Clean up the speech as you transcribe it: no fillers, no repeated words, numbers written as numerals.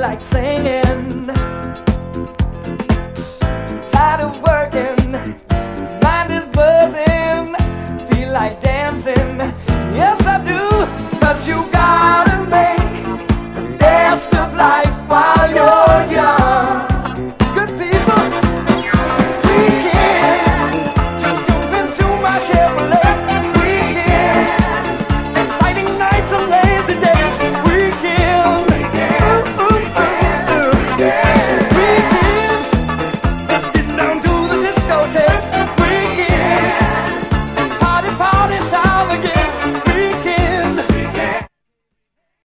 like singing. Tired of working, mind is buzzing, feel like dancing. Yes, I do, 'cause you got